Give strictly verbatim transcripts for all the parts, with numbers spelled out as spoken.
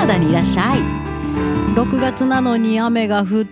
ナダにいらっしゃい。ろくがつなのに雨が降って、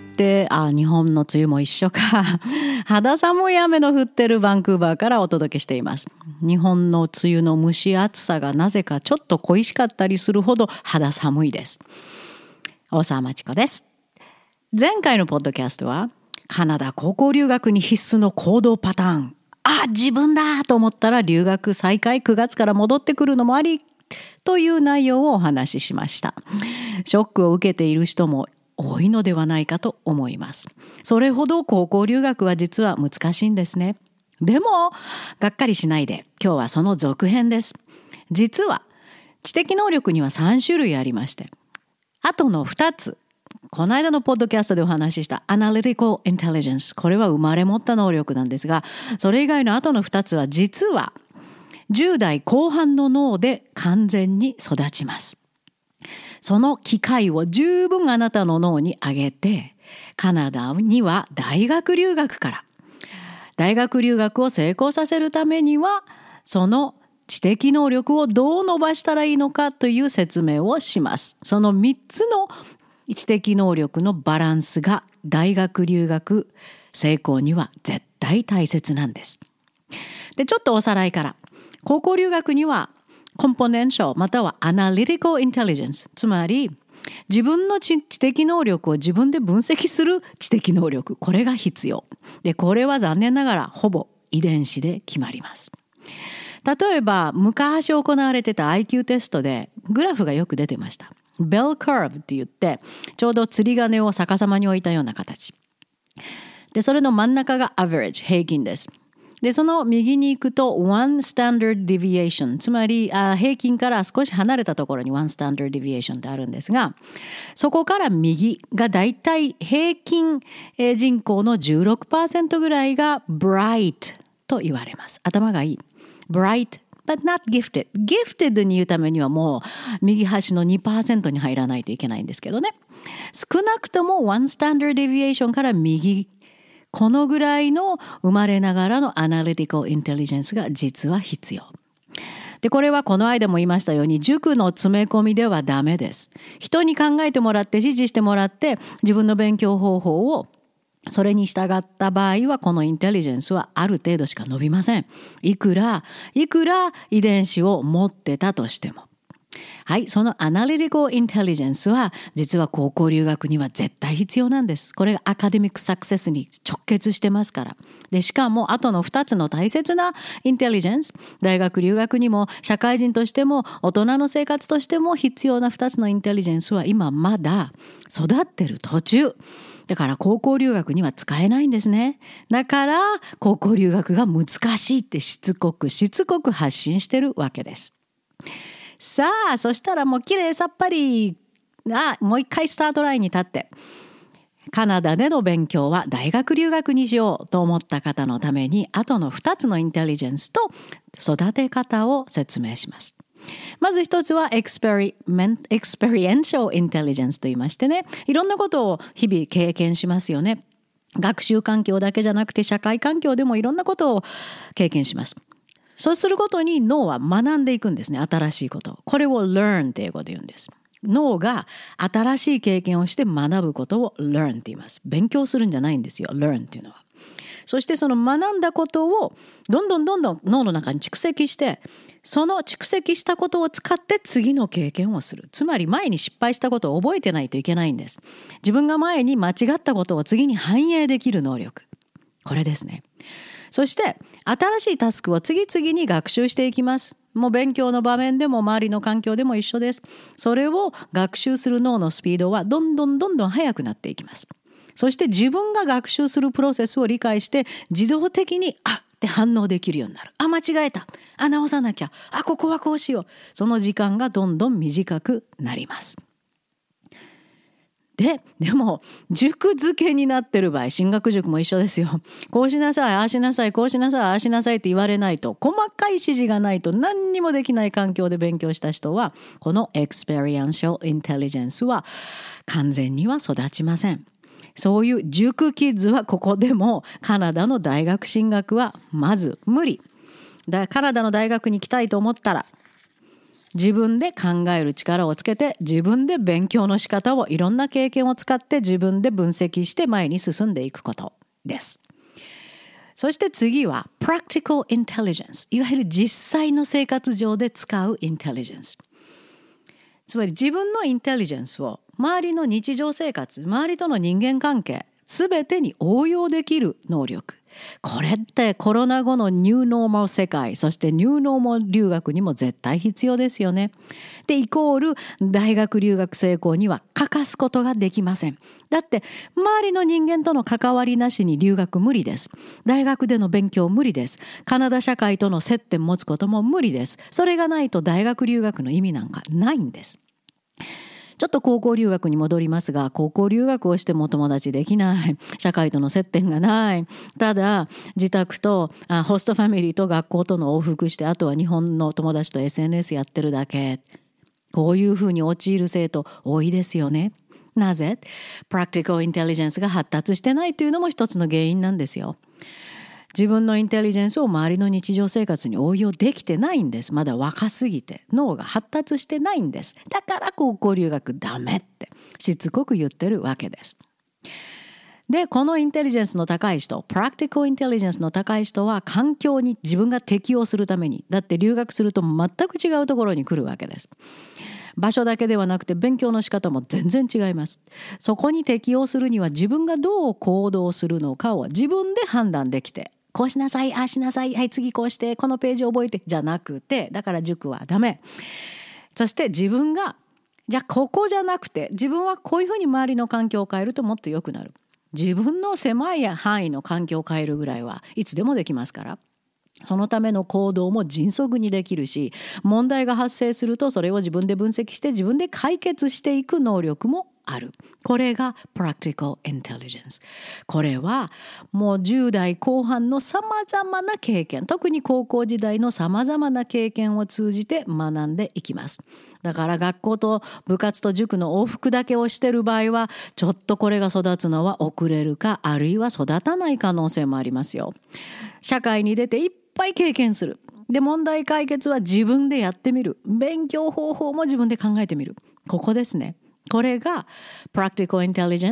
あ、日本の梅雨も一緒か肌寒い雨の降ってるバンクーバーからお届けしています。日本の梅雨の蒸し暑さがなぜかちょっと恋しかったりするほど肌寒いです。大沢まちこです。前回のポッドキャストはカナダ高校留学に必須の行動パターン、あ、自分だと思ったら留学再開、くがつから戻ってくるのもありという内容をお話ししました。ショックを受けている人も多いのではないかと思います。それほど高校留学は実は難しいんですね。でもがっかりしないで、今日はその続編です。実は知的能力にはさん種類ありまして、あとのふたつ、この間のポッドキャストでお話ししたアナリティカルインテリジェンス、これは生まれ持った能力なんですが、それ以外のあとのふたつは実はじゅう代後半の脳で完全に育ちます。その機会を十分あなたの脳にあげて、カナダには大学留学から、大学留学を成功させるためには、その知的能力をどう伸ばしたらいいのかという説明をします。そのみっつの知的能力のバランスが大学留学成功には絶対大切なんです。で、ちょっとおさらいから。高校留学にはコンポネンシャルまたはアナリティカルインテリジェンス、つまり自分の知的能力を自分で分析する知的能力、これが必要で、これは残念ながらほぼ遺伝子で決まります。例えば昔行われてた アイキュー テストでグラフがよく出てました。ベルカーブって言って、ちょうど釣り鐘を逆さまに置いたような形で、それの真ん中が average 平均です。で、その右に行くと one standard deviation、 つまりあ平均から少し離れたところに one standard deviation ってあるんですが、そこから右がだいたい平均人口の じゅうろくパーセント ぐらいが bright と言われます。頭がいい bright but not gifted。 gifted に言うためにはもう右端の にパーセント に入らないといけないんですけどね。少なくとも one standard deviation から右、このぐらいの生まれながらのアナリティカルインテリジェンスが実は必要で、これはこの間も言いましたように塾の詰め込みではダメです。人に考えてもらって指示してもらって自分の勉強方法をそれに従った場合は、このインテリジェンスはある程度しか伸びません。いくらいくら遺伝子を持ってたとしても。はい、そのアナリティカルインテリジェンスは実は高校留学には絶対必要なんです。これがアカデミックサクセスに直結してますから。で、しかもあとのふたつの大切なインテリジェンス、大学留学にも社会人としても大人の生活としても必要なふたつのインテリジェンスは今まだ育ってる途中。だから高校留学には使えないんですね。だから高校留学が難しいってしつこくしつこく発信してるわけです。さあ、そしたらもうきれいさっぱり、あ、もう一回スタートラインに立って、カナダでの勉強は大学留学にしようと思った方のために、あとのふたつのインテリジェンスと育て方を説明します。まず一つはエクスペリメン、エクスペリエンシャルインテリジェンスと言いましてね、いろんなことを日々経験しますよね。学習環境だけじゃなくて社会環境でもいろんなことを経験します。そうすることに脳は学んでいくんですね。新しいこと。これを learn って英語で言うんです。脳が新しい経験をして学ぶことを learn って言います。勉強するんじゃないんですよ。learn っていうのは。そしてその学んだことをどんどんどんどん脳の中に蓄積して、その蓄積したことを使って次の経験をする。つまり前に失敗したことを覚えてないといけないんです。自分が前に間違ったことを次に反映できる能力。これですね。そして新しいタスクを次々に学習していきます。もう勉強の場面でも周りの環境でも一緒です。それを学習する脳のスピードはどんどんどんどん速くなっていきます。そして自分が学習するプロセスを理解して自動的にあって反応できるようになる。あ、間違えた。あ、直さなきゃ。あ、ここはこうしよう。その時間がどんどん短くなります。で、でも塾漬けになってる場合、進学塾も一緒ですよ。こうしなさい、ああしなさい、こうしなさい、ああしなさいって言われないと、細かい指示がないと何にもできない環境で勉強した人は、このエクスペリエンシャルインテリジェンスは完全には育ちません。そういう塾キッズはここでもカナダの大学進学はまず無理。だカナダの大学に行きたいと思ったら、 自分で考える力をつけて、自分で勉強の仕方をいろんな経験を使って自分で分析して前に進んでいくことです。そして次は practical intelligence、 いわゆる実際の生活上で使う intelligence。 つまり自分のインテリジェンスを周りの日常生活、周りとの人間関係すべてに応用できる能力。これってコロナ後のニューノーマル世界、そしてニューノーマル留学にも絶対必要ですよね。で、イコール大学留学成功には欠かすことができません。だって周りの人間との関わりなしに留学無理です。大学での勉強無理です。カナダ社会との接点持つことも無理です。それがないと大学留学の意味なんかないんです。ちょっと高校留学に戻りますが、高校留学をしても友達できない、社会との接点がない、ただ自宅とあホストファミリーと学校との往復して、あとは日本の友達と エスエヌエス やってるだけ、こういうふうに陥る生徒多いですよね。なぜ？ Practical Intelligence が発達してないというのも一つの原因なんですよ。自分のインテリジェンスを周りの日常生活に応用できてないんです。まだ若すぎて脳が発達してないんです。だから高校留学ダメってしつこく言ってるわけです。で、このインテリジェンスの高い人、プラクティカルインテリジェンスの高い人は環境に自分が適応するために、だって留学すると全く違うところに来るわけです。場所だけではなくて勉強の仕方も全然違います。そこに適応するには自分がどう行動するのかを自分で判断できて、こうしなさい、ああしなさい、はい次こうして、このページ覚えてじゃなくて、だから塾はダメ。そして自分がじゃあここじゃなくて、自分はこういうふうに周りの環境を変えるともっと良くなる。自分の狭い範囲の環境を変えるぐらいはいつでもできますから。そのための行動も迅速にできるし、問題が発生するとそれを自分で分析して自分で解決していく能力もある。これが Practical Intelligence。 これはもうじゅう代後半のさまざまな経験、特に高校時代のさまざまな経験を通じて学んでいきます。だから学校と部活と塾の往復だけをしている場合は、ちょっとこれが育つのは遅れるか、あるいは育たない可能性もありますよ。社会に出ていっぱい経験する。で、問題解決は自分でやってみる。勉強方法も自分で考えてみる。ここですね。これが Practical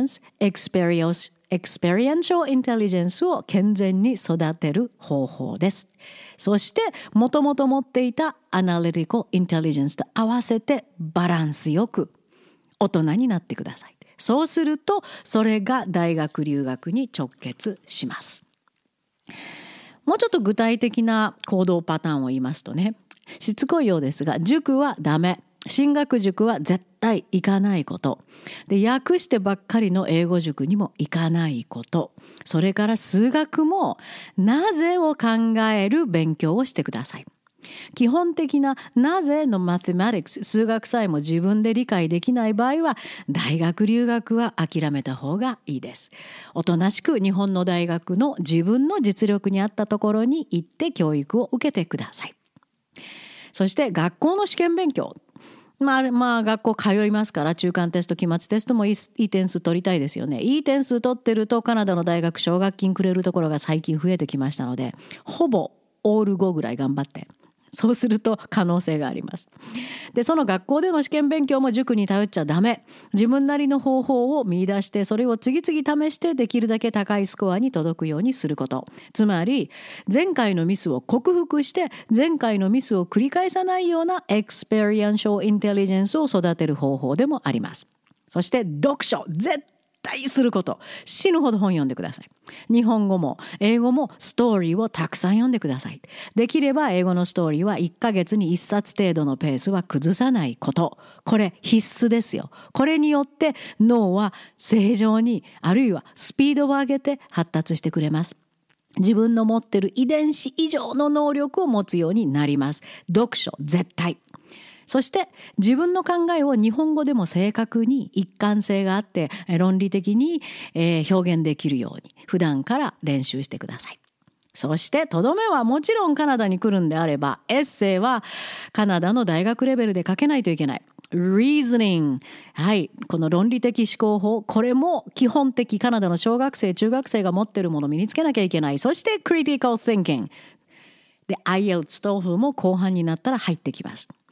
Intelligence、Experience、Experiential Intelligence を健全に育てる方法です。そして、もともと持っていた Analytical Intelligence と合わせてバランスよく大人になってください。そうすると、それが大学留学に直結します。もうちょっと具体的な行動パターンを言いますとね、しつこいようですが、塾はダメ。進学塾は絶対行かないこと。で、訳してばっかりの英語塾にも行かないこと。それから数学もなぜを考える勉強をしてください。基本的ななぜのマテマティクス、数学さえも自分で理解できない場合は、大学留学は諦めた方がいいです。おとなしく日本の大学の自分の実力に合ったところに行って教育を受けてください。そして学校の試験勉強。まあ、まあ学校通いますから中間テスト期末テストもいい、いい点数取りたいですよね。いい点数取ってるとカナダの大学奨学金くれるところが最近増えてきましたので、ほぼオールごぐらい頑張ってそうすると可能性があります。で、その学校での試験勉強も塾に頼っちゃダメ。自分なりの方法を見出して、それを次々試してできるだけ高いスコアに届くようにすること。つまり、前回のミスを克服して、前回のミスを繰り返さないようなエクスペリエンシャルインテリジェンスを育てる方法でもあります。そして読書、絶対すること。死ぬほど本読んでください。日本語も英語もストーリーをたくさん読んでください。できれば英語のストーリーはいっかげつにいっさつ程度のペースは崩さないこと。これ必須ですよ。これによって脳は正常に、あるいはスピードを上げて発達してくれます。自分の持っている遺伝子以上の能力を持つようになります。読書絶対。そして自分の考えを日本語でも正確に一貫性があって論理的に表現できるように普段から練習してください。そしてとどめはもちろんカナダに来るんであればエッセイはカナダの大学レベルで書けないといけない。Reasoning、はい、この論理的思考法、これも基本的カナダの小学生中学生が持っているものを身につけなきゃいけない。そして Critical Thinking で アイエルツ トーフル も後半になったら入ってきます。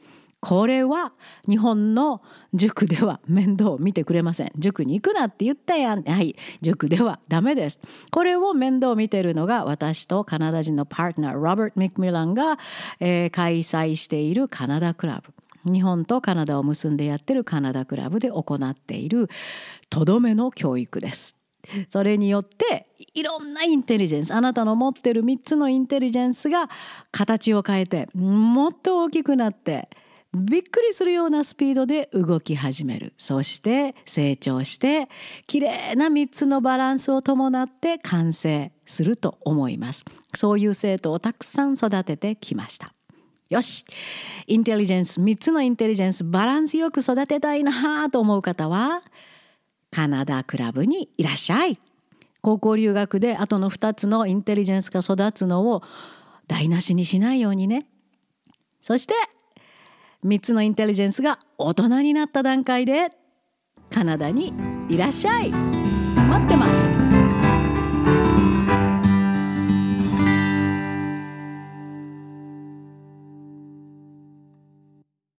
これは日本の塾では面倒を見てくれません。塾に行くなって言ったやん。はい、塾ではダメです。これを面倒を見ているのが私とカナダ人のパートナーロバート・ミクミランが、えー、開催しているカナダクラブ、日本とカナダを結んでやっているカナダクラブで行っているとどめの教育です。それによっていろんなインテリジェンス、あなたの持っているみっつのインテリジェンスが形を変えてもっと大きくなってびっくりするようなスピードで動き始める。そして成長してきれいなみっつのバランスを伴って完成すると思います。そういう生徒をたくさん育ててきました。よし、インテリジェンス、みっつのインテリジェンスバランスよく育てたいなと思う方はカナダクラブにいらっしゃい。高校留学であとのふたつのインテリジェンスが育つのを台無しにしないようにね。そしてみっつのインテリジェンスが大人になった段階でカナダにいらっしゃい。待ってます。